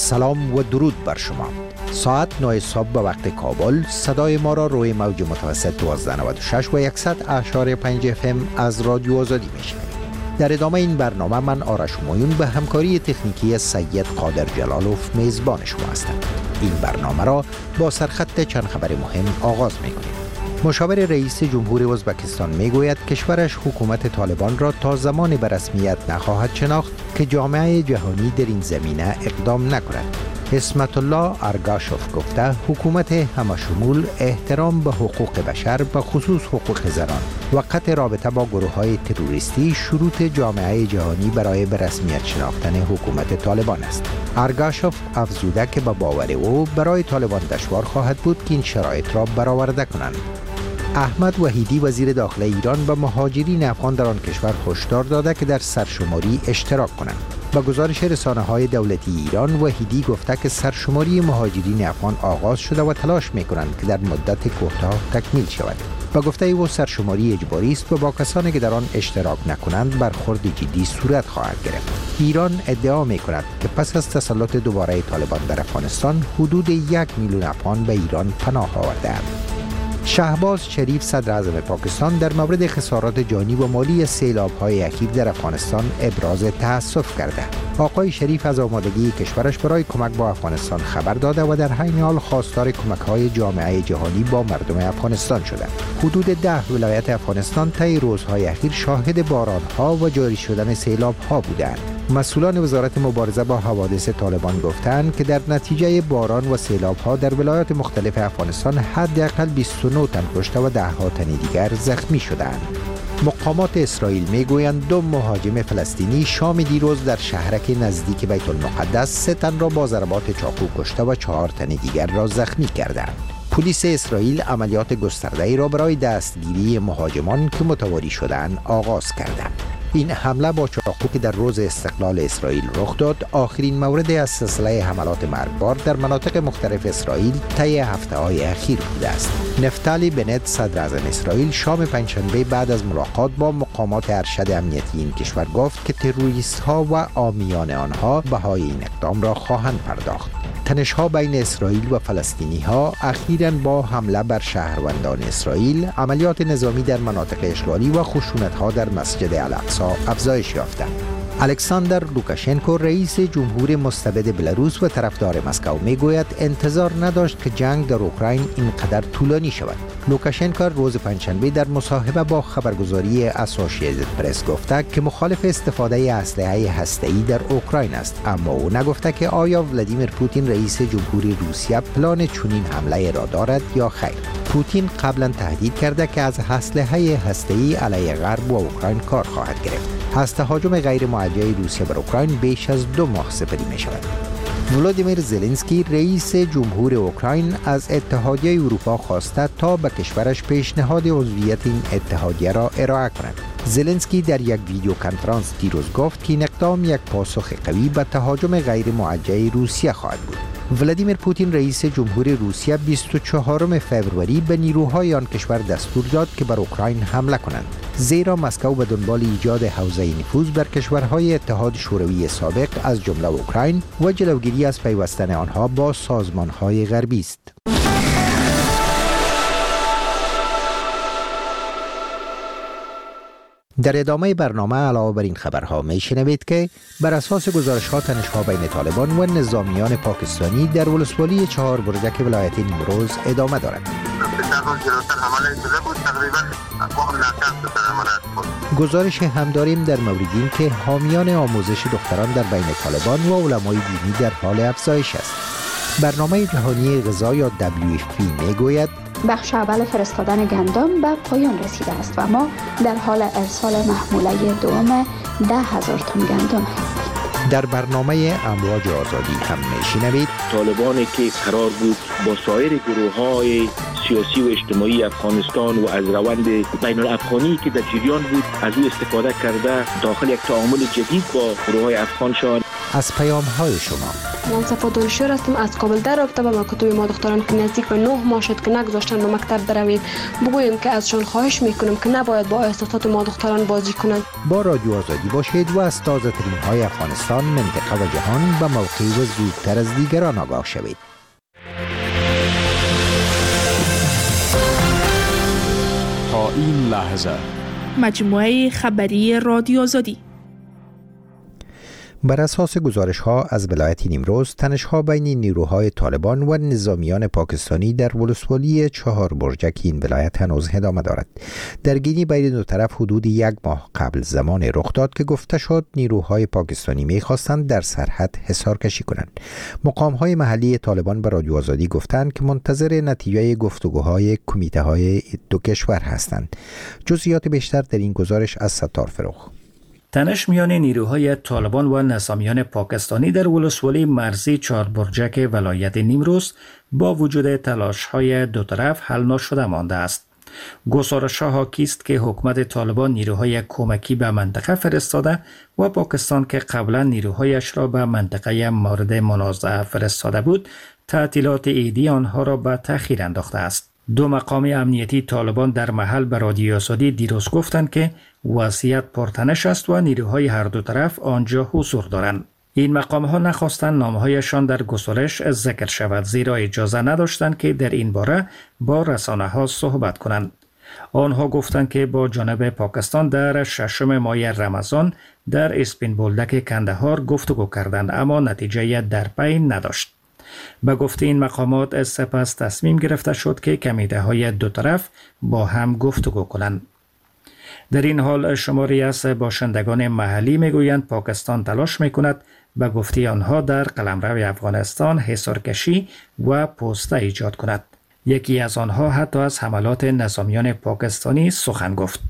سلام و درود بر شما. ساعت 9 صبح به وقت کابل. صدای ما را روی موج متوسط 1296 و 100.5 FM از رادیو آزادی میشنوید. در ادامه این برنامه من آرش مویون به همکاری تکنیکی سید قادر جلالوف میزبان شما هستم. این برنامه را با سرخط چند خبر مهم آغاز میکنیم. مشاور رئیس جمهور ازبکستان میگوید کشورش حکومت طالبان را تا زمانی به رسمیت نخواهد شناخت که جامعه جهانی در این زمینه اقدام نکند. اسمت الله ارگاشوف گفته حکومت همشمول احترام به حقوق بشر به خصوص حقوق زنان و قطع رابطه با گروه‌های تروریستی شروط جامعه جهانی برای به رسمیت شناختن حکومت طالبان است. ارگاشوف افزوده که به باور او برای طالبان دشوار خواهد بود که این شرایط را برآورده کنند. احمد وحیدی وزیر داخله ایران به مهاجرین افغان در آن کشور هشدار داده که در سرشماری اشتراک کنند. با گزارش رسانه‌های دولتی ایران، وحیدی گفته که سرشماری مهاجرین افغان آغاز شده و تلاش می‌کنند که در مدت کوتاه تکمیل شود. با گفته او سرشماری اجباری است و با کسانی که در آن اشتراک نکنند برخورد جدی صورت خواهد گرفت. ایران ادعا می‌کند که پس از تسلط دوباره طالبان در افغانستان حدود 1 میلیون افغان به ایران پناه آورده‌اند. شهباز شریف صدر اعظم پاکستان در مورد خسارات جانی و مالی سیلاب‌های اخیر در افغانستان ابراز تأسف کرده. آقای شریف از آمادگی کشورش برای کمک با افغانستان خبر داده و در عین حال خواستار کمک‌های جامعه جهانی با مردم افغانستان شده. حدود 10 ولایت افغانستان طی روزهای اخیر شاهد باران‌ها و جاری شدن سیلاب‌ها بودند. مسئولان وزارت مبارزه با حوادث طالبان گفتند که در نتیجه باران و سیلاب‌ها در ولایات مختلف افغانستان حداقل 29 تن کشته و ده‌ها تن دیگر زخمی شدند. مقامات اسرائیل میگویند 2 مهاجم فلسطینی شام دیروز در شهرک نزدیک بیت المقدس 3 تن را با ضربات چاقو کشته و 4 تن دیگر را زخمی کردند. پلیس اسرائیل عملیات گسترده‌ای را برای دستگیری مهاجمان که متواری شدند آغاز کرده. این حمله با چاقو که در روز استقلال اسرائیل رخ داد آخرین مورد از سلسله حملات مرگبار در مناطق مختلف اسرائیل طی هفته‌های اخیر بوده است. نفتالی بنت صدر اعظم اسرائیل شام پنجشنبه بعد از ملاقات با مقامات ارشد امنیتی این کشور گفت که تروریست‌ها و عامیان آنها بهای این اقدام را خواهند پرداخت. تنش‌ها بین اسرائیل و فلسطینی‌ها اخیراً با حمله بر شهروندان اسرائیل، عملیات نظامی در مناطق اشغالی و خشونت‌ها در مسجد الاقصی افزایش یافتند. الکساندر لوکاشنکو رئیس جمهور مستبد بلاروس و طرفدار مسکو میگوید انتظار نداشت که جنگ در اوکراین اینقدر طولانی شود. لوکاشنکو روز پنجشنبه در مصاحبه با خبرگزاری اسوسییتد پرس گفته که مخالف استفاده اسلحه هسته‌ای در اوکراین است، اما او نگفته که آیا ولادیمیر پوتین رئیس جمهور روسیه پلان چنین حمله را دارد یا خیر. پوتین قبلا تهدید کرده که از اسلحه هسته‌ای علیه غرب و اوکراین کار خواهد گرفت. تهاجم غیر موجه روسیه بر اوکراین بیش از 2 ماه سپری می شود. ولادیمیر زلنسکی رئیس جمهور اوکراین از اتحادیه اروپا خواسته تا به کشورش پیشنهاد عضویت این اتحادیه را ارائه کند. زلنسکی در یک ویدیو کنفرانس دیروز گفت که این اقدام یک پاسخ قوی به تهاجم غیر موجه روسیه خواهد بود. ولادیمیر پوتین رئیس جمهور روسیه 24 فوریه به نیروهای آن کشور دستور داد که بر اوکراین حمله کنند، زیرا مسکو به دنبال ایجاد حوزه نفوذ بر کشورهای اتحاد شوروی سابق از جمله اوکراین و جلوگیری از پیوستن آنها با سازمانهای غربی است. در ادامه برنامه علاوه بر این خبرها میشنوید که بر اساس گزارش‌ها تنش‌ها بین طالبان و نظامیان پاکستانی در ولسوالی 4 برجک ولایت نیمروز ادامه دارد. گزارش هم داریم در مورد این که حامیان آموزش دختران در بین طالبان و علمای دینی در حال افزایش است. برنامه جهانی غذا یا WFP میگوید بخش اول فرستادن گندم به پایان رسیده است و ما در حال ارسال محموله دوم 10,000 تن گندم هستیم. در برنامه امواج آزادی هم میشنوید طالبانی که قرار بود با سایر گروه‌های سیاسی و اجتماعی افغانستان و از روند بین الافغانی که در جریان بود از او استفاده کرده داخل یک تعامل جدید با گروه‌های افغانشان. از پیام‌های شما من صفا دانشجو هستم. از کابل در رابطه با مکاتب ما دختران که نزدیک به 9 ماه شد که نگذاشتن به مکتب بروید، بگوییم که ازشان خواهش میکنم که نباید با احساسات ما دختران بازی کنند. با رادیو آزادی باشید و از تازه ترین های افغانستان، منطقه و جهان به موقع و زودتر از دیگران آگاه شوید. تا این لحظه مجموعه خبری رادیو آزادی. بر اساس گزارش‌ها از ولایت نیمروز، تنش‌ها بین نیروهای طالبان و نظامیان پاکستانی در ولسوالی 4 برجک این ولایت هنوز ادامه دارد. درگیری بین دو طرف حدود 1 ماه قبل زمان رخ داد که گفته شد نیروهای پاکستانی می‌خواستند در سرحد حصار کشی کنند. مقام‌های محلی طالبان به رادیو آزادی گفتند که منتظر نتیجه گفتگوهای کمیته‌های دو کشور هستند. جزئیات بیشتر در این گزارش از ستار فروغ. تنش میان نیروهای طالبان و نظامیان پاکستانی در ولسوالی مرزی 4 برجک ولایت نیمروز با وجود تلاش‌های دو طرف حل نشده مانده است. گزارش‌ها حاکی است که حکومت طالبان نیروهای کمکی به منطقه فرستاده و پاکستان که قبلا نیروهایش را به منطقه مورد منازعه فرستاده بود، تعطیلات عیدی آنها را به تأخیر انداخته است. دو مقام امنیتی طالبان در محل به رادیو آزادی دیروز گفتند که وضعیت پرتنش است و نیروهای هر دو طرف آنجا حضور دارند. این مقام ها نخواستند نامهایشان در گزارش ذکر شود، زیرا اجازه نداشتند که در این باره با رسانه ها صحبت کنند. آنها گفتند که با جانب پاکستان در 6 ماه رمضان در اسپین بولدک کندهار گفتگو کردند، اما نتیجه در پی نداشت. به گفته این مقامات سپس تصمیم گرفته شد که کمیته های دو طرف با هم گفتگو کنند. در این حال شماری از باشندگان محلی میگویند پاکستان تلاش میکند به گفته آنها در قلمرو افغانستان حصارکشی و پوسته ایجاد کند. یکی از آنها حتی از حملات نظامیان پاکستانی سخن گفت.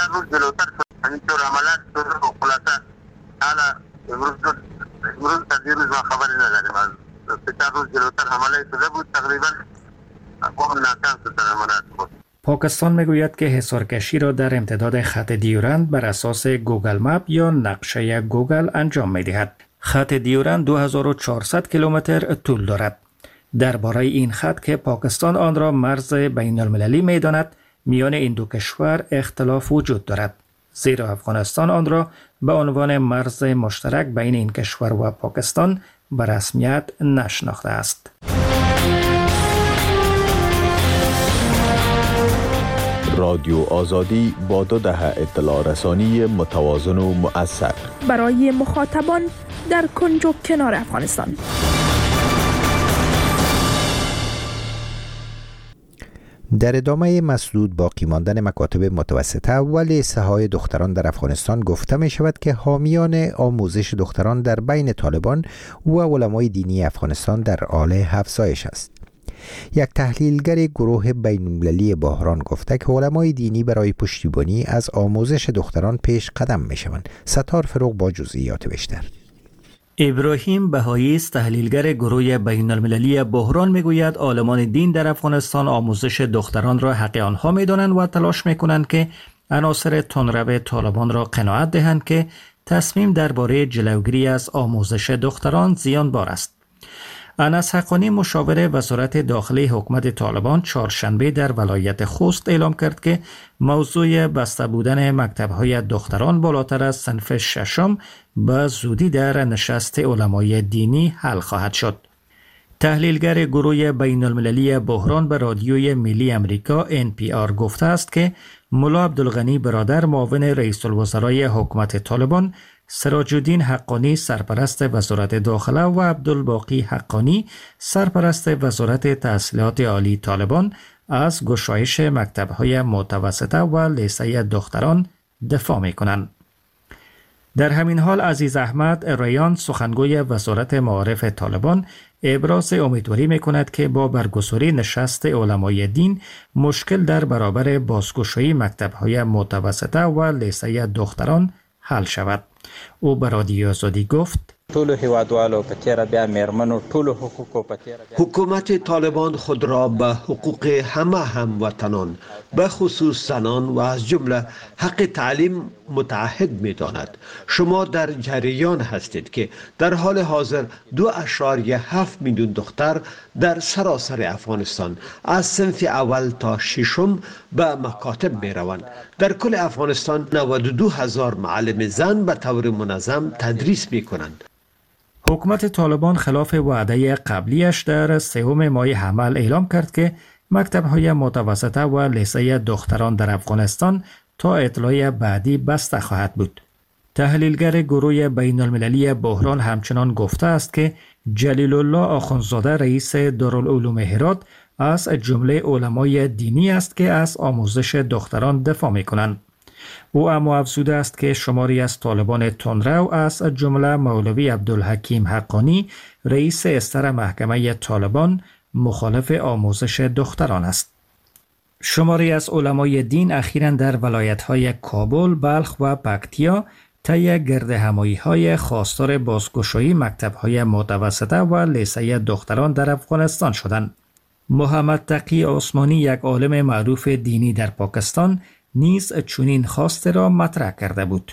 پاکستان میگوید که حصارکشی را در امتداد خط دیورند بر اساس گوگل مپ یا نقشه گوگل انجام میدهد. خط دیورند 2400 کیلومتر طول دارد. درباره این خط که پاکستان آن را مرز بین المللی میداند، میان این دو کشور اختلاف وجود دارد، زیرا افغانستان آن را به عنوان مرز مشترک بین این کشور و پاکستان به رسمیت نشناخته است. رادیو آزادی با 2 دهه اطلاع رسانی متوازن و مؤثر برای مخاطبان در کنج و کنار افغانستان. در ادامه مسدود باقی ماندن مکاتب متوسطه و لیسه های دختران در افغانستان گفته می شود که حامیان آموزش دختران در بین طالبان و علمای دینی افغانستان در حال افزایش است. یک تحلیلگر گروه بین‌المللی بحران گفته که علمای دینی برای پشتیبانی از آموزش دختران پیش قدم می شوند. ستار فروغ با جزئیات بیشتر. ابراهیم بهایی است، تحلیلگر گروه بین‌المللی بحران، میگوید عالمان دین در افغانستان آموزش دختران را حق آنها می‌دانند و تلاش می‌کنند که عناصر تندرو طالبان را قناعت دهند که تصمیم درباره جلوگیری از آموزش دختران زیانبار است. انس حقانی مشاور وزارت داخلی حکومت طالبان چهارشنبه در ولایت خوست اعلام کرد که موضوع بسته بودن مکتب‌های دختران بالاتر از صنف 6 به زودی در نشست علمای دینی حل خواهد شد. تحلیلگر گروه بین‌المللی بحران به رادیوی ملی امریکا NPR گفته است که ملا عبدالغنی برادر معاون رئیس الوزرای حکومت طالبان، سراج الدین حقانی سرپرست وزارت داخله و عبدالباقی حقانی سرپرست وزارت تحصیلات عالی طالبان از گشایش مکتب‌های متوسطه و لیسه دختران دفاع می‌کنند. در همین حال عزیز احمد ریان سخنگوی وزارت معارف طالبان ابراز امیدواری می‌کند که با برگزاری نشست علمای دین مشکل در برابر بازگشایی مکتب‌های متوسطه و لیسه دختران حل شود. او به رادیو آزادی گفت: حکومت طالبان خود را به حقوق همه هموطنان به خصوص زنان و از جمله حق تعلیم متعهد می داند. شما در جریان هستید که در حال حاضر 2.7 میلیون دختر در سراسر افغانستان از صنف اول تا ششم به مکاتب می روند. در کل افغانستان 92,000 معلم زن به طور منظم تدریس می کنند. حکومت طالبان خلاف وعده قبلیش در 3 ماه حمل اعلام کرد که مکتب‌های متوسطه و لیسه دختران در افغانستان تا اطلاع بعدی بسته خواهد بود. تحلیلگر گروه بین المللی بحران همچنان گفته است که جلیل الله آخوندزاده رئیس دارالعلوم هرات از جمله علمای دینی است که از آموزش دختران دفاع می‌کنند. او اما افزوده است که شماری از طالبان تندرو از جمله مولوی عبدالحکیم حقانی رئیس استر محکمه طالبان مخالف آموزش دختران است. شماری از علمای دین اخیراً در ولایت‌های کابل، بلخ و پکتیا طی گردهمایی‌های خواستار بازگشایی مکتب‌های متوسطه و لیسه دختران در افغانستان شدند. محمد تقی عثمانی، یک عالم معروف دینی در پاکستان، نیز چنین خواسته را مطرح کرده بود.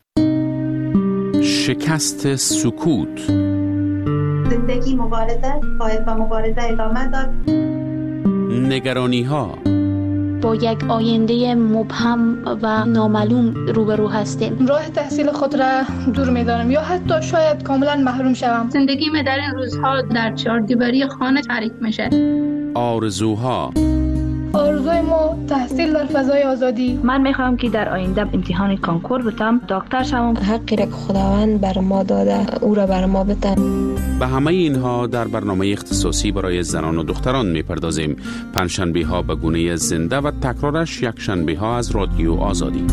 شکست سکوت. زندگی مبارزه، باید با مبارزه ادامه داد. نگرانی ها. با یک آینده مبهم و نامعلوم روبرو هستیم. راه تحصیل خود را دور می‌دانم یا حتی شاید کاملا محروم شوم. زندگی من در این روزها در 4 دیواری خانه تعریف میشه. آرزوها. آرزوی ما تحصیل در فضای آزادی. من میخوام که در آینده امتحان کنکور بتم، دکتر شوم. حقی را که خداوند بر ما داده او را بر ما بده. به همه اینها در برنامه اختصاصی برای زنان و دختران میپردازیم. پنجشنبه ها به گونه زنده و تکرارش یک شنبه ها از رادیو آزادی.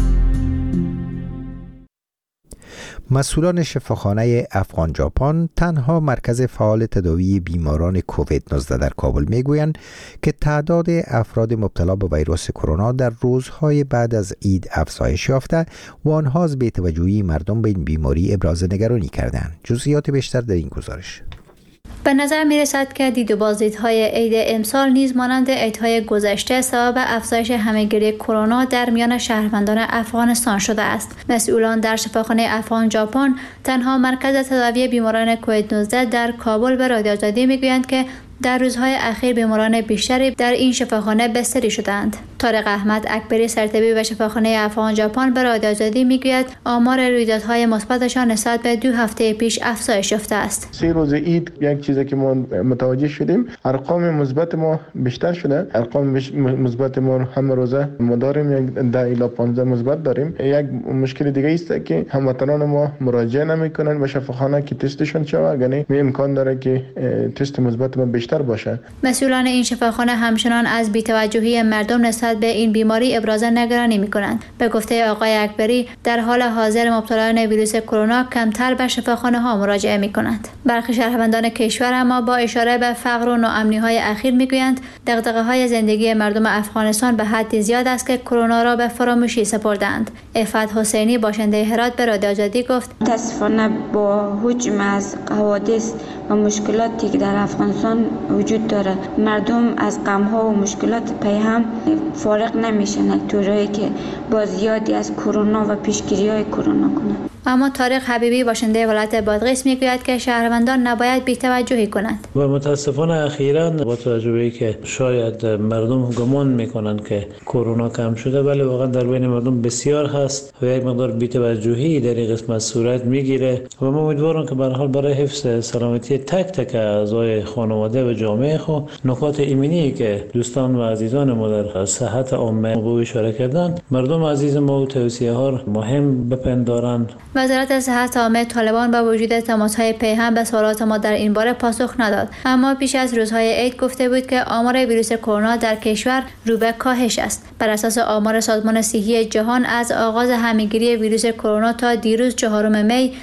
مسئولان شفاخانه افغان ژاپن، تنها مرکز فعال تداوی بیماران کووید 19 در کابل، میگویند که تعداد افراد مبتلا به ویروس کرونا در روزهای بعد از عید افزایش یافته و آنها از بی‌توجهی مردم به این بیماری ابراز نگرانی کردند. جزئیات بیشتر در این گزارش. به نظر می رسد که دید و بازدیدهای عید امسال نیز مانند عیدهای گذشته سبب افزایش همهگیری کرونا در میان شهروندان افغانستان شده است. مسئولان در شفاخانه افغان ژاپن، تنها مرکز تداوی بیماران کووید 19 در کابل، به رادیو آزادی میگویند که در روزهای اخیر بیماران بیشتری در این شفاخانه بستری شدند. طارق احمد اکبری، سرطبیب و شفاخانه افغان ژاپن، به رادیو آزادی میگوید آمار رویدادهای مثبتشان نسبت به 2 هفته پیش افزایش یافته است. 3 روز عید یک چیزی که ما متوجه شدیم، ارقام مثبت ما بیشتر شده. ارقام مثبت ما همه روزه ما داریم، یک 10 الی 15 مثبت داریم. یک مشکل دیگه است که هموطنان ما مراجعه نمیکنن به شفاخانه که تستشون شود، یعنی امکان داره که تست مثبت ما بیشتر باشه. مسئولان این شفاخانه همچنان از بی‌توجهی مردم نسبت به این بیماری ابراز نگرانی می‌کنند. به گفته آقای اکبری، در حال حاضر مبتلایان ویروس کرونا کمتر به شفاخانه‌ها مراجعه می‌کنند. برخی شهروندان کشور اما با اشاره به فقر و ناامنی‌های اخیر می‌گویند دغدغه‌های زندگی مردم افغانستان به حدی زیاد است که کرونا را به فراموشی سپردند. عفت حسینی، باشنده هرات، به رادیو آزادی گفت: متأسفانه با حجم از حوادث و مشکلاتی که در افغانستان وجود داره، مردم از غم‌ها و مشکلات پی هم فارغ نمیشن طوری که با زیادی از کرونا و پیشگیری‌های کرونا کنند. اما طارق حبیبی، باشنده ولایت بادغیس، میگوید که شهروندان نباید بی‌توجهی کنند. و متاسفانه اخیراً با توجه به که شاید مردم گمان میکنند که کرونا کم شده، ولی واقعا در بین مردم بسیار هست و یک مقدار بی‌توجهی در این قسمت صورت میگیره و ما امیدوارم که به هر حال برای حفظ سلامتی تک تک اعضای خانواده و جامعه خود نکات ایمنی که دوستان و عزیزان ما در صحت عامه به اشاره کردند، مردم عزیز ما و توصیه ها مهم بپندارند. وزارت صحت عامه طالبان با وجود تماس‌های پیهم به سوالات ما در این باره پاسخ نداد، اما پیش از روزهای عید گفته بود که آمار ویروس کرونا در کشور رو به کاهش است. بر اساس آمار سازمان صحی جهان، از آغاز همهگیری ویروس کرونا تا دیروز 4 می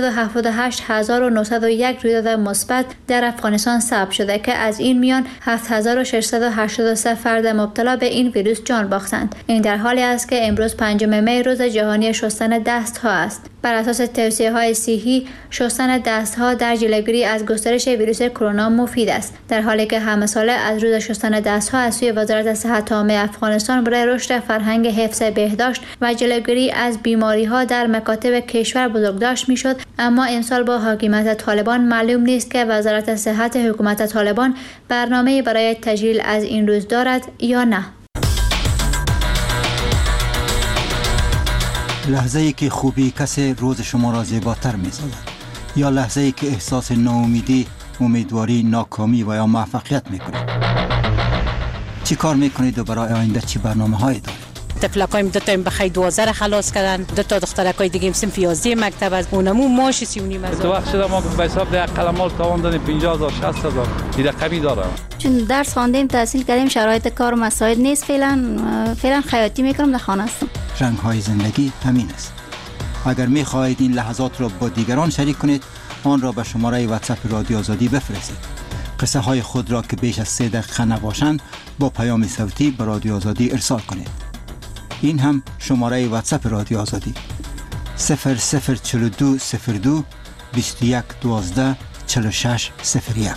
178,901 رویداد مثبت در افغانستان ثبت شده که از این میان 7683 فرد مبتلا به این ویروس جان باختند. این در حالی است که امروز 5 می روز جهانی شستن دست‌ها است. بر اساس توصیه‌های صحی شستن دست‌ها در جلوگیری از گسترش ویروس کرونا مفید است، در حالی که همه ساله از روز شستن دست‌ها از سوی وزارت صحت عامه افغانستان برای رشد فرهنگ حفظ بهداشت و جلوگیری از بیماری‌ها در مکاتب کشور بزرگداشت می‌شد، اما امسال با حاکمیت طالبان معلوم نیست که وزارت صحت حکومت طالبان برنامه برای تجلیل از این روز دارد یا نه. لحظه‌ای که خوبی کسی روز شما را زیباتر می‌سازد، یا لحظه‌ای که احساس ناامیدی، امیدواری، ناکامی و یا موفقیت می‌کنید. چی کار می‌کنید و برای آینده چی برنامه‌هایی دارید؟ تفلکایم دو تا بخیر 12 خلاص کردن، دو تا دخترکای دیگه صنف 11 مکتب از اونمو ماش 39 هزار. تو وقت شده ما به حساب ده قلمال تاوان دادیم 50000 60000 این رقمی داره. چون درس خواندیم تحصیل کردیم شرایط کار مساعد نیست، فعلا خیاطی میکنم در خانه هستم. رنگ‌های زندگی همین است. اگر می‌خواهید این لحظات را با دیگران شریک کنید، آن را به شماره واتساپ رادیو آزادی بفرستید. قصه های خود را که بیش از 3 دقیقه نباشند با پیام صوتی به رادیو آزادی ارسال کنید. این هم شماره واتساپ رادیو آزادی 004202 21 12 46 01.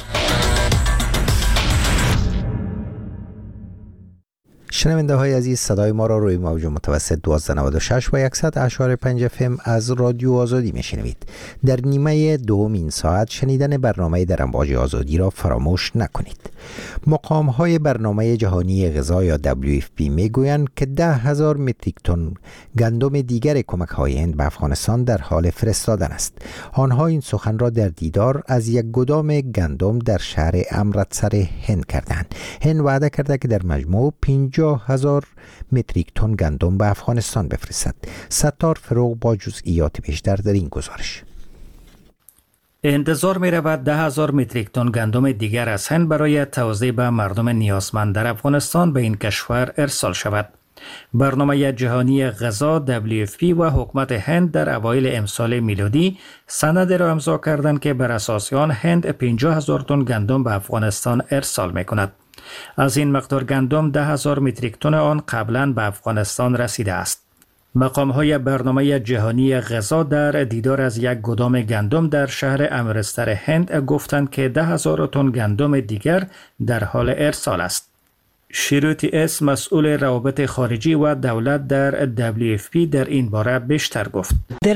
شنونده های عزیز، صدای ما را روی موج متوسط 1296 و 100.5 FM از رادیو آزادی میشنوید. در نیمه دوم این ساعت شنیدن برنامه در امواج آزادی را فراموش نکنید. مقام های برنامه جهانی غذا یا WFP میگویند که 10,000 متریک تن گندم دیگر کمک های هند به افغانستان در حال فرستادن است. آنها این سخن را در دیدار از یک گدام گندم در شهر امرتسر هند کردند. هند وعده کرده که در مجموع 50,000 متریک تن گندم به افغانستان بفرستد. ستار فروغ با جزئیات بیشتر در این گزارش. انتظار می رود 10,000 متریک تن گندم دیگر از هند برای توزیع به مردم نیازمند در افغانستان به این کشور ارسال شود. برنامه جهانی غذا WFP و حکومت هند در اوایل امسال میلادی سند را امضا کردند که بر اساس آن هند 50,000 تن گندم به افغانستان ارسال می کند. از این مقدار گندم 10,000 متریک تن آن قبلا به افغانستان رسیده است. مقام‌های برنامه جهانی غذا در دیدار از یک گدام گندم در شهر امرتسر هند گفتند که 10,000 تن گندم دیگر در حال ارسال است. شیروتی اس مسئول روابط خارجی و دولت در WFP در این باره بیشتر گفت.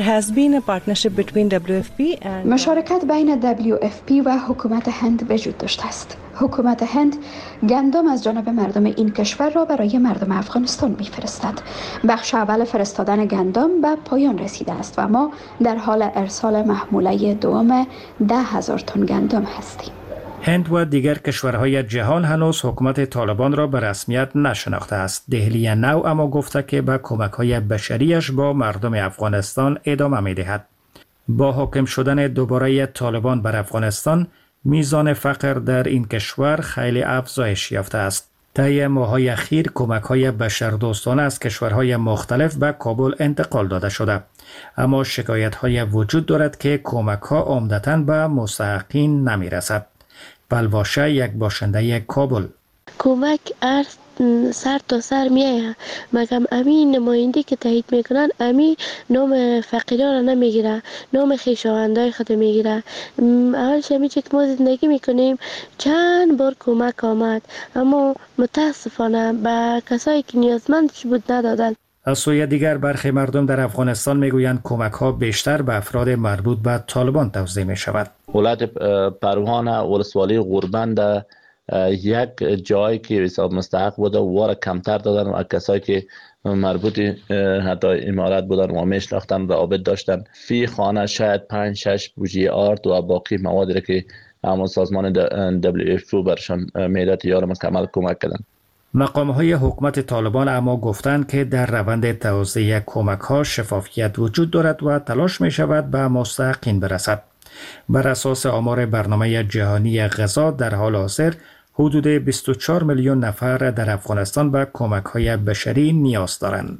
مشارکت بین WFP و حکومت هند وجود داشته است. حکومت هند گندم از جانب مردم این کشور را برای مردم افغانستان می‌فرستد. بخش اول فرستادن گندم به پایان رسیده است و ما در حال ارسال محموله دوم 10,000 تن گندم هستیم. هند و دیگر کشورهای جهان هنوز حکومت طالبان را به رسمیت نشناخته است. دهلی نو اما گفته که به کمک‌های بشریش با مردم افغانستان ادامه می‌دهد. با حاکم شدن دوباره طالبان بر افغانستان، میزان فقر در این کشور خیلی افزایش یافته است. طی ماه‌های اخیر کمک‌های بشردوستانه از کشورهای مختلف به کابل انتقال داده شده، اما شکایت‌های وجود دارد که کمک‌ها عمدتاً به مستحقین نمی‌رسد. بلواشه یک باشنده کابل: کمک ارز سر تا سر میایه، مگم امین نماینده که تایید میکنن امی نام فقیران را نمیگیره، نام خویشاوندای خود میگیره. اولش همی که ما زندگی میکنیم چند بار کمک آمد، اما متاسفانه به کسایی که نیازمندش بود ندادن. از سوی دیگر برخی مردم در افغانستان میگویند کمک ها بیشتر به افراد مربوط به طالبان توزیع می شود. ولایت پروان ولسوالی غوربند یک جایی که حساب مستحق بوده واره کمتر دادن و کسایی که مربوط حتی امارات بودن و میشناختن رابط داشتن فی خانه شاید 5-6 بوجی آرد و باقی موادی که همون سازمان WFP برشان میداد یا مکمل کمک کردن. مقام‌های حکومت طالبان اما گفتند که در روند توزیع کمک‌ها شفافیت وجود دارد و تلاش می‌شود به مستحقین برسد. بر اساس آمار برنامه جهانی غذا در حال حاضر حدود 24 میلیون نفر در افغانستان به کمک‌های بشری نیاز دارند.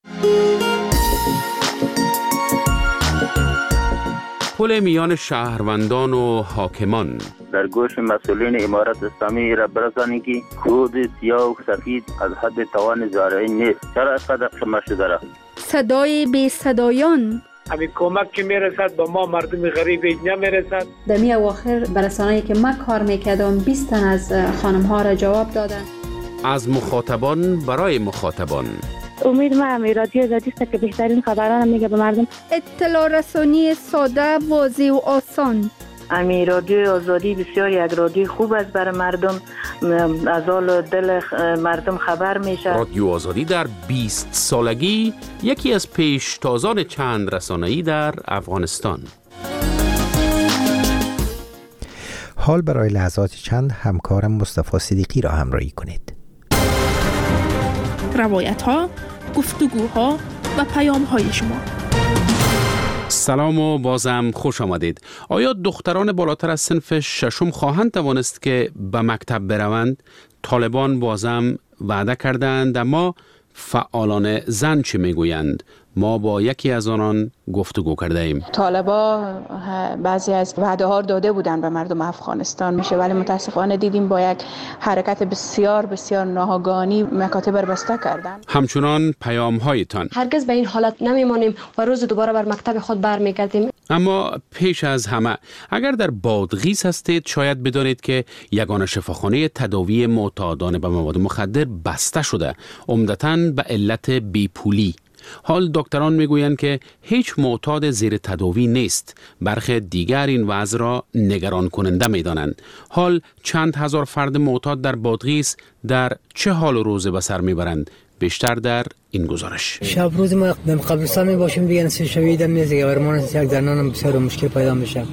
پل میان شهروندان و حاکمان در گوش مسئولین امارت اسلامی را برسانید که خود سیاه و سفید از حد توان زارعین نیست. چرا اینقدر شما شده را؟ صدای بی صدایان همین کمک که میرسد به ما مردم غریب اینجا میرسد. در می اواخر برسانه‌ای که من کار میکردم 20 تن از خانم ها را جواب دادن. از مخاطبان برای مخاطبان. امید من رادیو آزادی است که بهترین خبران میگه به مردم. اطلاع رسانی ساده، واضح و آسان. امی رادیو آزادی بسیار یک رادیو خوب است برای مردم، از حال دل مردم خبر میشه. رادیو آزادی در 20 سالگی یکی از پیشتازان چند رسانه‌ای در افغانستان. حال برای لحظات چند همکارم مصطفی صدیقی را همراهی کنید. روایت ها، گفتگوها و پیام های شما. سلام و بازم خوش آمدید. آیا دختران بالاتر از صنف ششم خواهند توانست که به مکتب بروند؟ طالبان بازم وعده کردند، اما فعالان زن چه میگویند؟ ما با یکی از آنان گفتگو کرده ایم. طالبا بعضی از وعده ها داده بودن به مردم افغانستان میشه، ولی متاسفانه دیدیم با یک حرکت بسیار بسیار ناگهانی مکاتب را بسته کردن. همچنان پیام هایتان. هرگز به این حالت نمیمانیم و روز دوباره بر مکتب خود برمیگردیم. اما پیش از همه اگر در بادغیس هستید شاید بدانید که یگانه شفاخانه تداوی معتادان به مواد مخدر بسته شده، عمدتاً به علت بیپولی. حال دکتران میگویند که هیچ معتاد زیر تداوی نیست. برخی دیگر این وضع را نگران کننده میدانند. حال چند هزار فرد معتاد در بادغیس در چه حال و روزه به سر میبرند؟ بیشتر در این گزارش. شب روز ما در قبرستان می باشیم دیگه نسی شویدم نیست که برمان یک درنانم بسیار مشکل پیدا میشه.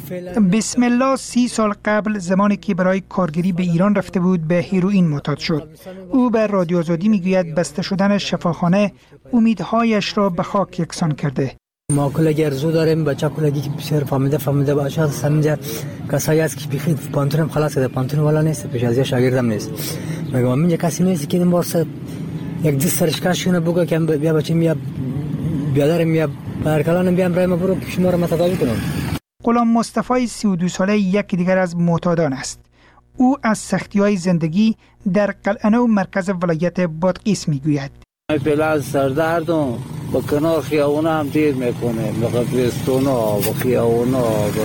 بسم الله 30 سال قبل زمانی که برای کارگری به ایران رفته بود به هیروئین معتاد شد. او به رادیو آزادی میگوید بسته شدن شفاخانه امیدهایش را به خاک یکسان کرده. ما کلگی ارزو داریم، بچه کلگی که بسیار فهمیده باشه سمجه کسایی است که بخید پانتونم خلاص کرده، پانتون والا نیست، پیش از شاگردم نیست. مگه من کسی نیست که این بارسه یک دست سرشکشونه بگو که بیا بچه میا بیادر میا برکلانم بیام رای ما برو شما را متداوی کنم. غلام مصطفی 32 ساله یکی دیگر از معتادان است. او از سختی‌های زندگی در قلعه‌نو مرکز ولایت بادغیس میگوید. فعلا سردردم با کنار خیابونا هم دیر میکنه، به قبرستونا و خیابونا و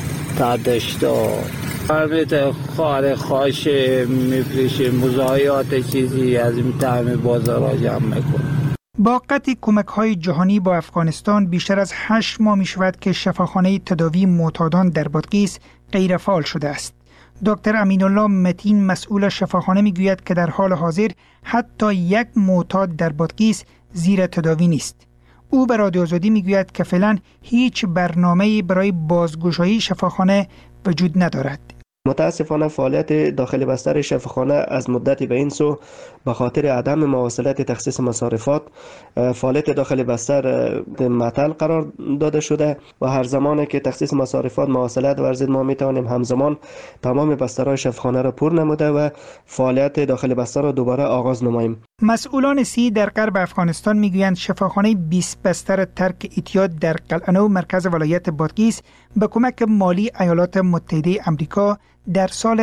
تردشتا همه خار خاشه میفریشه، مزایات چیزی از این تعمیر بازار جمع میکنه. با قطع کمک‌های جهانی با افغانستان بیشتر از 8 ماه می‌شود که شفاخانه تداوی معتادان در بادغیس غیر فعال شده است. دکتر امین الله متین مسئول شفاخانه میگوید که در حال حاضر حتی یک معتاد در بادغیس زیر تداوی نیست. او به رادیو آزادی میگوید که فعلا هیچ برنامه‌ای برای بازگشایی شفاخانه وجود ندارد. متاسفانه فعالیت داخل بستر شفاخانه از مدتی به این سو به خاطر عدم مواصلت تخصیص مصارفات فعالیت داخل بستر معطل قرار داده شده و هر زمانی که تخصیص مصارفات مواصلت ورزید ما میتوانیم همزمان تمام بسترهای شفاخانه را پر نموده و فعالیت داخل بستر را دوباره آغاز نماییم. مسئولان سی در غرب افغانستان میگویند شفاخانه 20 بستر ترک اعتیاد در قلعه‌نو مرکز ولایت بادغیس به کمک مالی ایالات متحده آمریکا در سال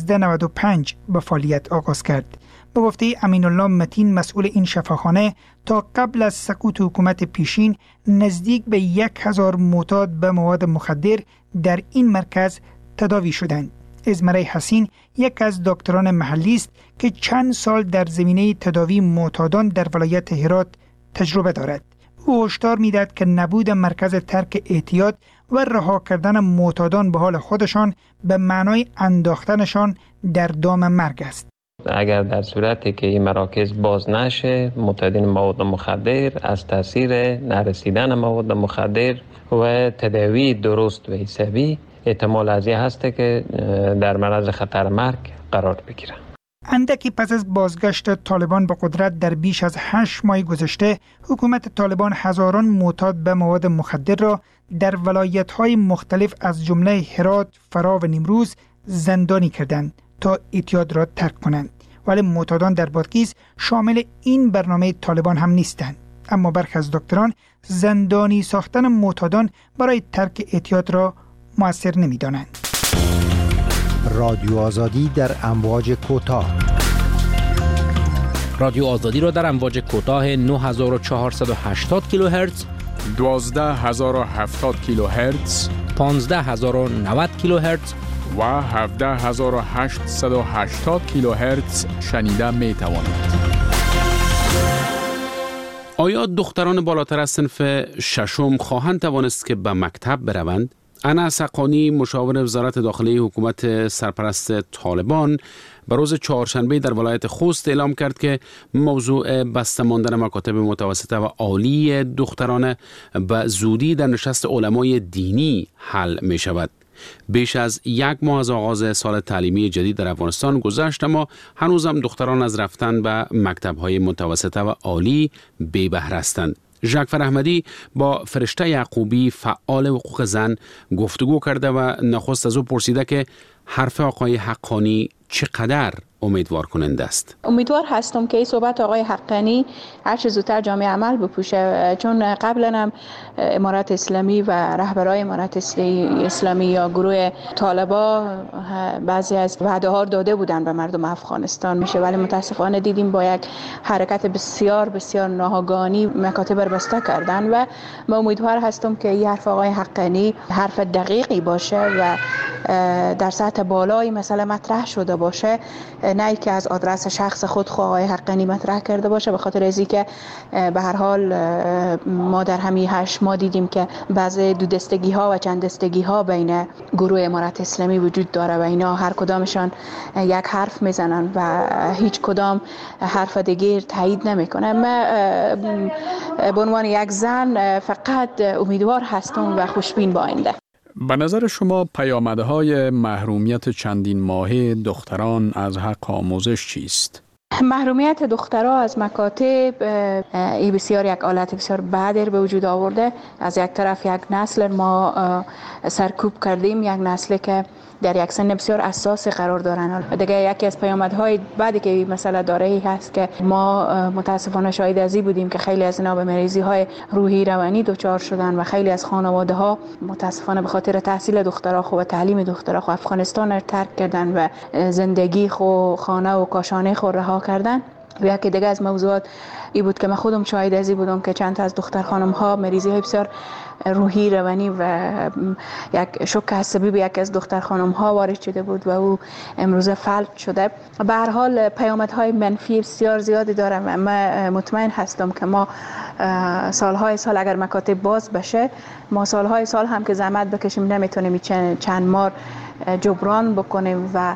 1395 به فعالیت آغاز کرد. به گفته امین الله متین مسئول این شفاخانه تا قبل از سقوط حکومت پیشین نزدیک به 1000 معتاد به مواد مخدر در این مرکز تداوی شدند. ازمره حسین یک از دکتران محلی است که چند سال در زمینه تداوی معتادان در ولایت هرات تجربه دارد. او هشدار می‌دهد که نبود مرکز ترک اعتیاد و رها کردن معتادان به حال خودشان به معنای انداختنشان در دام مرگ است. اگر در صورتی که این مراکز باز نشه، معتادین مواد مخدر از تاثیر نرسیدن مواد مخدر و تداوی درست و حسابی احتمال از این هست که در معرض خطر مرگ قرار بگیرند. اندکی پس از بازگشت طالبان به قدرت در بیش از 8 ماه گذشته، حکومت طالبان هزاران معتاد به مواد مخدر را در ولایت‌های مختلف از جمله هرات، فرا و نیمروز زندانی کردند تا اعتیاد را ترک کنند. ولی معتادان در بادغیس شامل این برنامه طالبان هم نیستند. اما برخی از دکتران زندانی ساختن معتادان برای ترک اعتیاد را مؤثر نمی‌دانند. رادیو آزادی در امواج کوتاه. رادیو آزادی را در امواج کوتاه 9480 کیلوهرتز 12070 کیلوهرتز، 15090 کیلوهرتز و 17880 کیلوهرتز شنیده می توانید. آیا دختران بالاتر از صنف ششم خواهند توانست که به مکتب بروند؟ انس حقانی مشاور وزارت داخلی حکومت سرپرست طالبان به روز چهارشنبه در ولایت خوست اعلام کرد که موضوع بسته ماندن مکاتب متوسطه و عالی دختران به زودی در نشست علمای دینی حل می شود. بیش از 1 ماه از آغاز سال تعلیمی جدید در افغانستان گذشت، اما هنوزم دختران از رفتن به مکتب‌های متوسطه و عالی بی بهره هستند. ژاکفر احمدی با فرشته یعقوبی فعال حقوق زن گفتگو کرده و نخست از او پرسیده که حرف آقای حقانی چقدر امیدوار کننده است. امیدوار هستم که این صحبت آقای حقانی هر چه زودتر جامعه عمل بپوشه، چون قبلا هم امارت اسلامی و رهبرای امارت اسلامی یا گروه طالبا بعضی از وعده ها داده بودن به مردم افغانستان میشه، ولی متاسفانه دیدیم با یک حرکت بسیار بسیار ناگهانی مکاتب رو بسته کردن و من امیدوار هستم که این حرف آقای حقانی حرف دقیقی باشه و در سطح بالای مسئله مطرح شده باشه، نه که از آدرس شخص خود آقای حقانی مطرح کرده باشه، به خاطر از اینکه به هر حال ما در همین 8 ماه دیدیم که بعضی دو دستگی ها و چند دستگی ها بین گروه امارت اسلامی وجود داره و اینا هر کدامشان یک حرف میزنن و هیچ کدام حرف دیگر تایید نمیکنه. من به عنوان یک زن فقط امیدوار هستم و خوشبین با آینده. به نظر شما پیامدهای محرومیت چندین ماهه دختران از حق آموزش چیست؟ محرومیت دخترها از مکاتب ای بسیار یک حالت بسیار بدی به وجود آورده. از یک طرف یک نسل ما سرکوب کردیم، یک نسلی که در یک سن بسیار اساسی قرار دارن. دیگه یکی از پیامدهای بعدی که مسئله داره ای هست که ما متاسفانه شاهد از این بودیم که خیلی از اینا به مریضی‌های روحی روانی دچار شدن و خیلی از خانواده‌ها متاسفانه به خاطر تحصیل دخترها و تعلیم دخترها افغانستان رو ترک کردن و زندگی خانه و کاشانه خود رها کردن. و یکی دیگه از موضوعات ای بود که من خودم شاهد از این بودم که چند تا از دختر خانم ها مریضی های بسیار روحی روانی و یک شوک عصبی به یک از دختر خانم ها وارد شده بود و او امروزه فلج شده. به هر حال پیامدهای منفی بسیار زیادی داره و من مطمئن هستم که ما سالهای سال اگر مکاتب باز بشه، ما سالهای سال هم که زحمت بکشیم نمیتونیم چند ماه جبران بکنیم و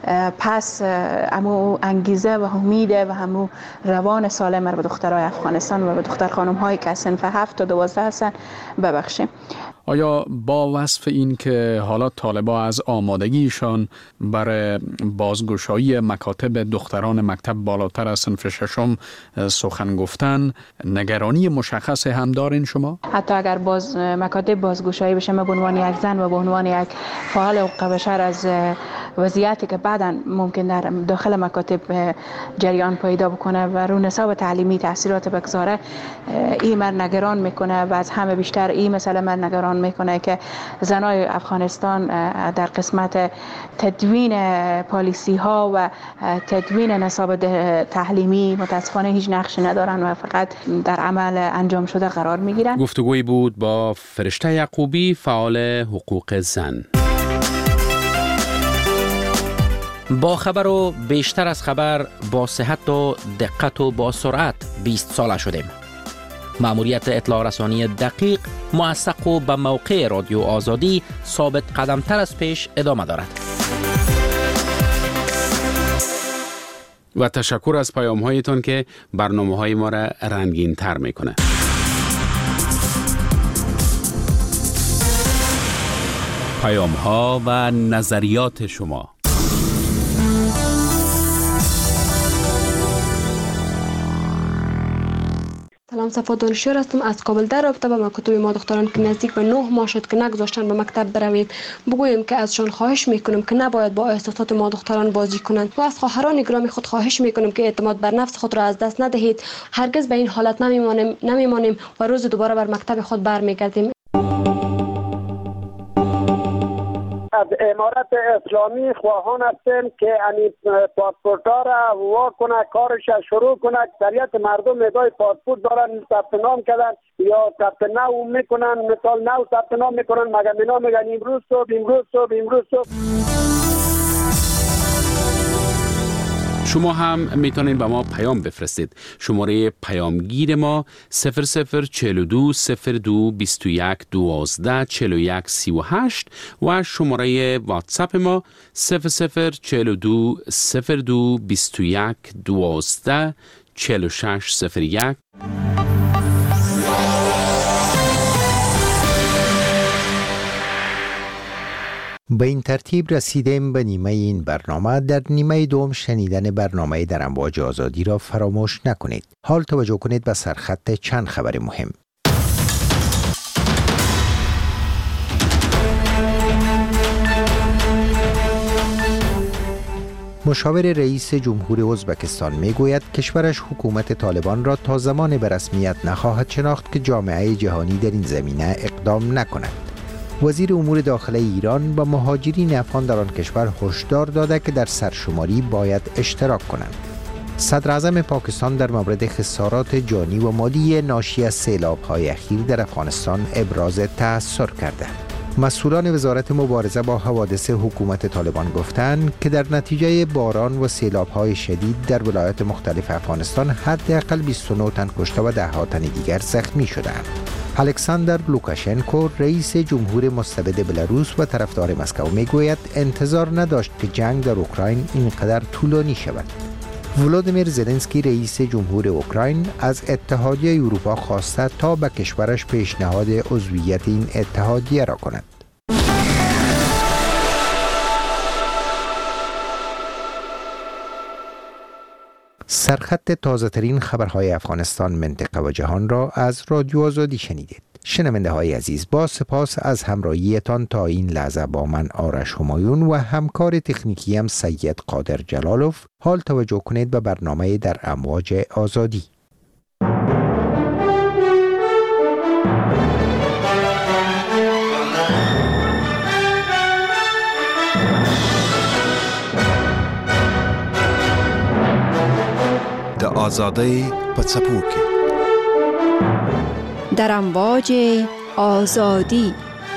پس همو انگیزه و امید و همو روان سالم رو به دخترای افغانستان و به دختر خانم هایی که صنف 7 تا 12 هستن ببخشیم. آیا با وصف این که حالا طالبا از آمادگیشان برای بازگشایی مکاتب دختران مکتب بالاتر از صنف ششم سخن گفتن، نگرانی مشخص هم دارین شما؟ حتی اگر مکاتب بازگشایی بشه، من به عنوان یک زن و به عنوان یک فعال حقوق بشر از وضعیتی که بعداً ممکن در داخل مکاتب جریان پیدا بکنه و رو نصاب تعلیمی تاثیرات بگذاره، این من نگران میکنه و از همه بیشتر این مسئله من نگران میکنه که زنای افغانستان در قسمت تدوین پالیسی ها و تدوین نصاب تعلیمی متاسفانه هیچ نقشی ندارن و فقط در عمل انجام شده قرار میگیرن. گفتگویی بود با فرشته یعقوبی فعال حقوق زن. با خبر و بیشتر از خبر، با صحت و دقت و با سرعت 20 ساله شدیم. مأموریت اطلاع رسانی دقیق، موثق و به موقع رادیو آزادی ثابت قدمتر از پیش ادامه دارد. و تشکر از پیام هایتان که برنامه های ما را رنگین تر میکنه. پیام ها و نظریات شما. سلام، صفا دانشیار هستم از کابل. در رابطه با مکاتب ما دختران که نزدیک به 9 ماه شد که نگذاشتن به مکتب بروید، بگوییم که ازشان خواهش میکنیم که نباید با احساسات ما دختران بازی کنند و از خواهران گرامی خود خواهش میکنیم که اعتماد بر نفس خود را از دست ندهید. هرگز به این حالت نمیمانیم و روز دوباره بر مکتب خود برمیگردیم. از امارت اسلامی خواهان هستیم که این پاسپورتا را واکنه، کارش شروع کنه. اکثریت مردم ادعای پاسپورت دارن، ثبت نام کردن یا ثبت نو میکنن، مثال نو ثبت نام میکنن، مگر اینا میگن امروز صبح. شما هم میتونید به ما پیام بفرستید. شماره پیامگیر ما 0042 02 21 12 41 38 و شماره واتساپ ما 0042 02 21 12 46 01. به این ترتیب رسیدیم به نیمه این برنامه. در نیمه دوم شنیدن برنامه در امواج آزادی را فراموش نکنید. حال توجه کنید به سرخط چند خبر مهم. مشاور رئیس جمهور ازبکستان میگوید کشورش حکومت طالبان را تا زمان به رسمیت نخواهد شناخت که جامعه جهانی در این زمینه اقدام نکند. وزیر امور داخلی ایران با مهاجرین افغان در آن کشور هشدار داده که در سرشماری باید اشتراک کنند. صدر اعظم پاکستان در مورد خسارات جانی و مالی ناشی از سیلاب‌های اخیر در افغانستان ابراز تأثر کرده. مسئولان وزارت مبارزه با حوادث حکومت طالبان گفتند که در نتیجه باران و سیلاب‌های شدید در ولایات مختلف افغانستان حداقل 29 تن کشته و ده‌ها تن دیگر زخمی شدند. الکساندر لوکاشنکو رئیس جمهور مستبد بلاروس و طرفدار مسکو میگوید انتظار نداشت که جنگ در اوکراین اینقدر طولانی شود. ولودیمیر زلنسکی رئیس جمهور اوکراین از اتحادیه اروپا خواسته تا به کشورش پیشنهاد عضویت این اتحادیه را کند. سرخط تازه ترین خبرهای افغانستان، منطقه و جهان را از رادیو آزادی شنیدید. شنونده های عزیز، با سپاس از همراهیتان تا این لحظه با من آرش همایون و همکار تکنیکیم سید قادر جلالوف. حال توجه کنید به برنامه در امواج آزادی. د آزادۍ په څپو کې در امواج آزادی.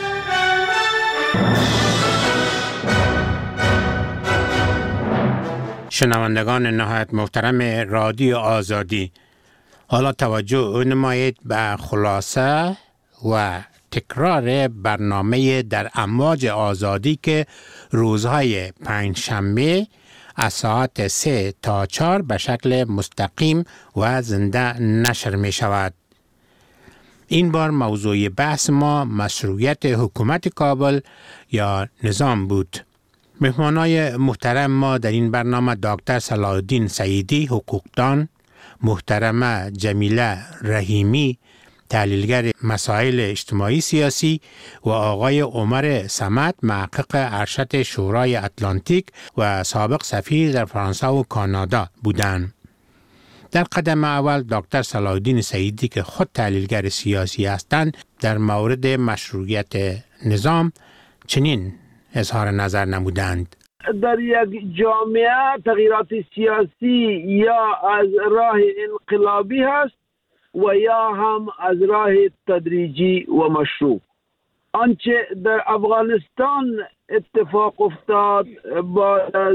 شنوندگان نهایت محترم رادیو آزادی، حالا توجه نمایید به خلاصه و تکرار برنامه در امواج آزادی که روزهای پنجشنبه از ساعت 3 تا 4 به شکل مستقیم و زنده نشر می شود. این بار موضوع بحث ما مشروعیت حکومت کابل یا نظام بود. مهمانای محترم ما در این برنامه دکتر صلاح الدین سعیدی، حقوقدان، محترمه جمیله رحیمی، تحلیلگر مسائل اجتماعی سیاسی و آقای عمر صمد، محقق ارشد شورای اتلانتیک و سابق سفیر در فرانسه و کانادا بودند. در قدم اول دکتر صلاح الدین سعیدی که خود تحلیلگر سیاسی هستند در مورد مشروعیت نظام چنین اظهار نظر نمودند. در یک جامعه تغییرات سیاسی یا از راه انقلابی هست و یا هم از راه تدریجی و مشروع. آنچه در افغانستان اتفاق افتاد بعد از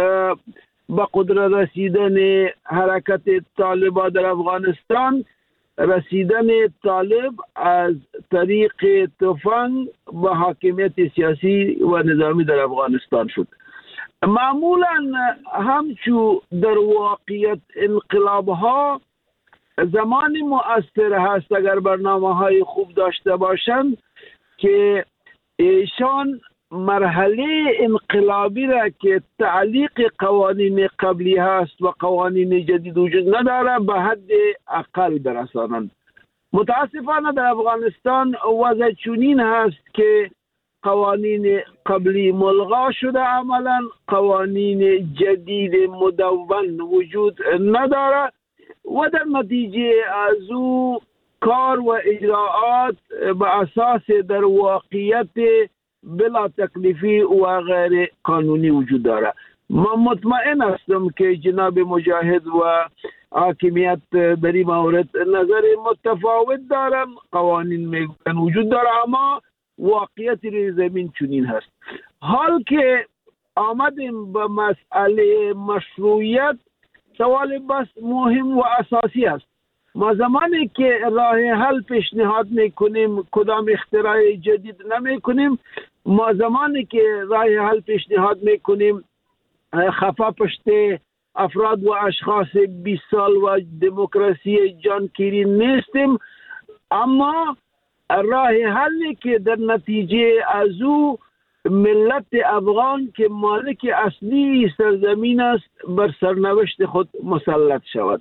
به قدرت رسیدن حرکت طالبان در افغانستان، رسیدن طالب از طریق تفنگ به حاکمیت سیاسی و نظامی در افغانستان شد. معمولا همچو در واقعیت انقلاب ها زمان مؤثر هست اگر برنامه های خوب داشته باشند که ایشان مرحله انقلابی را که تعلیق قوانین قبلی هست و قوانین جدید وجود نداره به حد اقل برسانند. متاسفانه در افغانستان وضع چنین هست که قوانین قبلی ملغا شده، عملا قوانین جدید مدون وجود نداره و در نتیجه از او کار و اجراعات به اساس در واقعیت بلا تکلیفی و غیر قانونی وجود داره. من مطمئن هستم که جناب مجاهد و حاکمیت در این مورد نظر متفاوت دارن. قوانین میگن وجود داره، اما واقعیت روی زمین چنین هست. حال که آمدیم به مسئله مشروعیت، سوال بس مهم و اساسی است. ما زمانی که راه حل پیشنهاد میکنیم کدام اختراع جدید نمیکنیم. ما زمانی که راه حل پیشنهاد میکنیم خفا پشت افراد و اشخاص 20 سال و دموکراسی جانگیری نیستیم، اما راه حلی که در نتیجه از او ملت افغان که مالک اصلی سرزمین است بر سرنوشت خود مسلط شود.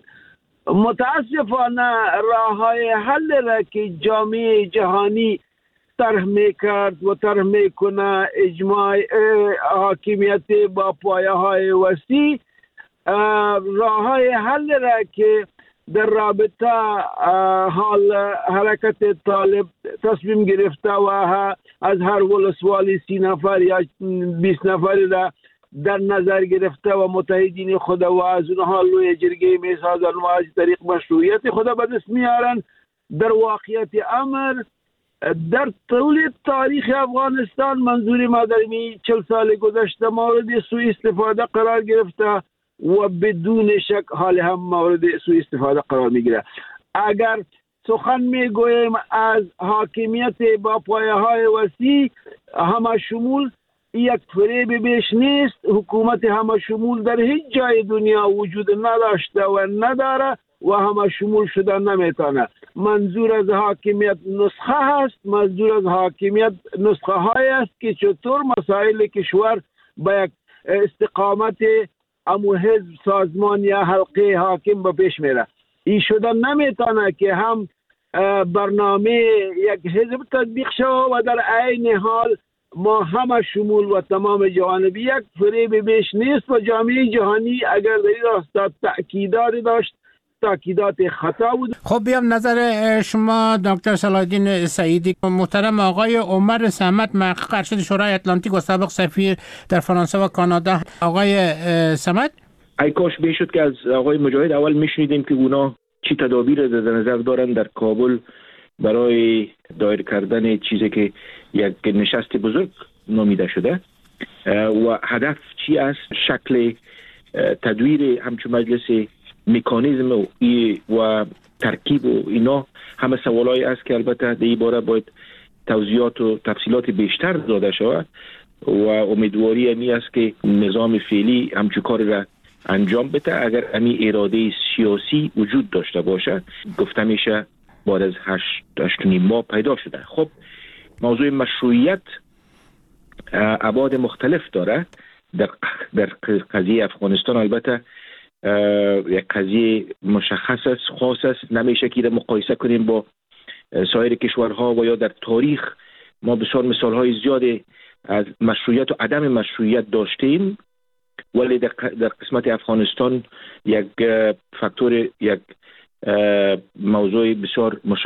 متاسفانه راه‌های حل را که جامعه جهانی طرح میکرد و طرح میکنه، اجماع حاکمیت با پایه‌های وسیع، راه‌های حل را که در رابطه حال حرکت طالب تصمیم گرفته و از هر ولسوالی 30 نفر یا 20 نفر را در نظر گرفته و متحدین خود و از اونها لوی جرگه میسازن و از طریق مشروعیت خود به دست میارن. در واقعیت امر در طول تاریخ افغانستان منظور ما در 40 سال گذشته مورد سوء استفاده قرار گرفته و بدون شک حال هم مورد سوء استفاده قرار میگیره. اگر سخن میگوییم از حاکمیت با پایه‌های وسیع همه شمول، یک فریب بیش نیست. حکومت همه شمول در هیچ جای دنیا وجود نداشته و نداره و همه شمول شدن نمیتونه. منظور از حاکمیت نسخه هست، منظور از حاکمیت نسخه های است که چطور مسائل کشور با یک استقامت امو حزب، سازمان یا حلقه حاکم به پیش میره. این شدن نمیتونه که هم برنامه یک حزب تطبیق شود و در عین حال ما همه شمول و تمام جوانبی. یک فریب بیش نیست و جامعه جهانی اگر در این راستا تأکیدات داشت، تأکیدات خطا بود. خب بیام نظر شما دکتر صلاح الدین سعیدی. محترم آقای عمر صمد، محقق ارشد شورای اتلانتیک و سابق سفیر در فرانسه و کانادا. آقای صمد، ای کاش میشد که از آقای مجاهد اول میشنیدیم که اونا چی تدابیر در نظر دارن در کابل برای دایر کردن چیزی که یک نشست بزرگ نامیده شده و هدف چی است، شکل تدویر همچون مجلس، مکانیزم و ترکیب و اینا همه سوالایی است که البته در این باره باید توضیحات و تفصیلات بیشتر داده شود و امیدواری امی است که نظام فعلی همچون کار را انجام بده. اگر امی اراده سیاسی وجود داشته باشه، گفته میشه بعد از 8 ماه پیدا شده. خب موضوع مشروعیت ابعاد مختلف داره. در قضیه افغانستان البته یک قضیه مشخص است، خاص است. نمیشه که مقایسه کنیم با سایر کشورها و یا در تاریخ ما بسیار مثالهای زیادی از مشروعیت و عدم مشروعیت داشتیم، ولی در قسمت افغانستان یک فاکتور، یک موضوع بسیار